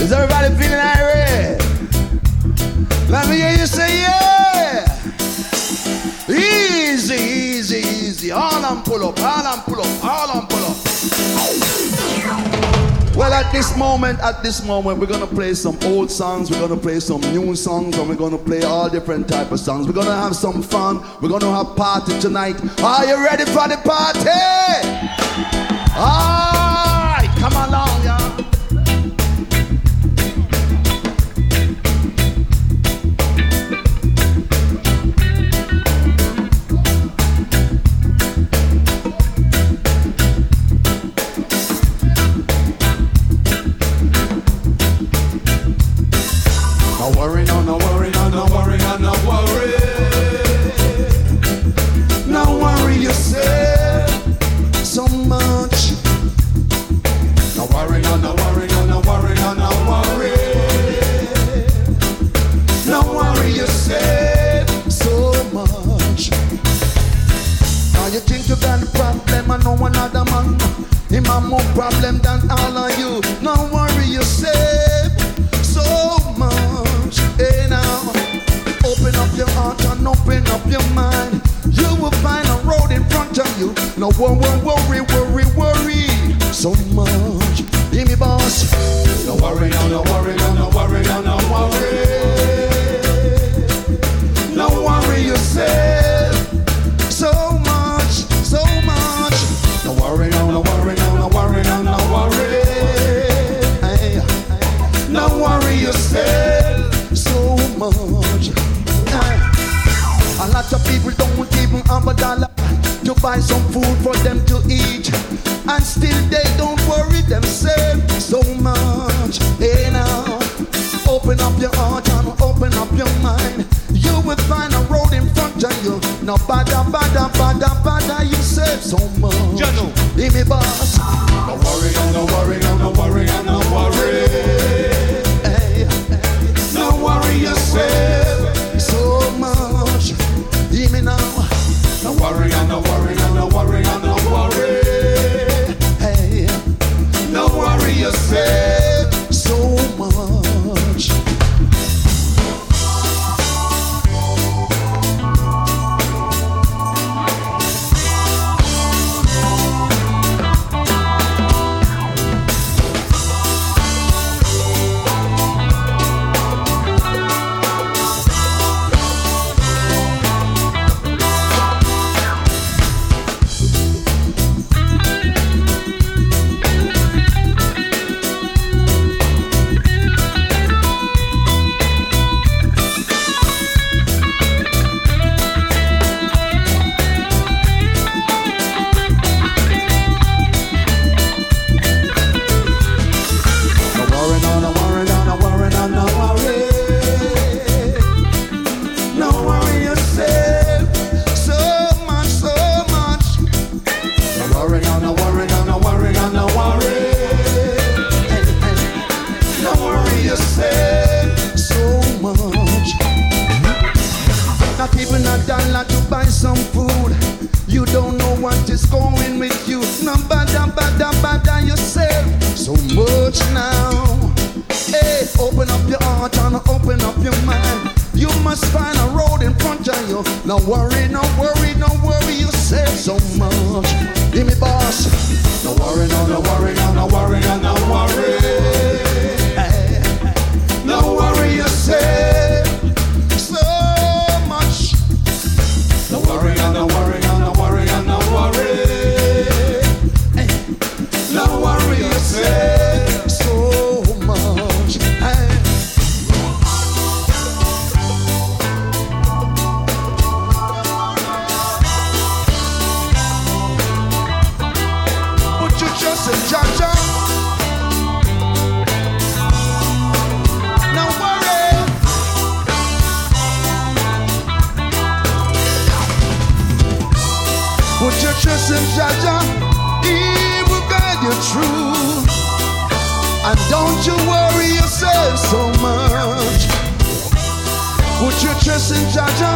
Is everybody feeling irate? Let me hear you say yeah. Easy, easy, easy. All and pull up, all and pull up, all and pull up. Well, at this moment, we're gonna play some old songs, we're gonna play some new songs, and we're gonna play all different type of songs. We're gonna have some fun. We're gonna have party tonight. Are you ready for the party? All right, come along, y'all. No worry, no, no worry, no, no worry, no, no worry. No worry yourself so much. No worry, no, no worry, no, no worry, no, no worry. No worry yourself so much. Now you think you got a problem, I know another man. Him have more problem than all of you. No worry yourself so much. Hey now, open up your heart and open up your mind. You will find a road in front of you. No worry so much. Hear me, boss. No worry, no, no worry, no, no worry, no, no worry. No worry yourself so much, so much. No worry, no, no worry, no, no worry, no, no worry. Hey. No worry yourself so much. A lot of people don't even have a dollar to buy some food for them to eat, and still they don't worry themselves so much. Hey now, open up your heart and open up your mind. You will find a road in front of you. No bother yourself so much. Hear me, boss. No worry, no worry, no worry, no worry. Hey, no worry yourself so much. Hear me now. No worry, no worry, no worry, no worry. Hey, no worry yourself so much. No worry yourself so much. Give me, boss. No worry, no worry, no worry, no worry. Hey, no worry yourself so much. No worry, no worry, no worry, no worry. Hey, no worry yourself so much. Hey. Just a Jaja. No worry. Put your trust in Jaja. He will guide you through. And don't you worry yourself so much. Put your trust in Jaja.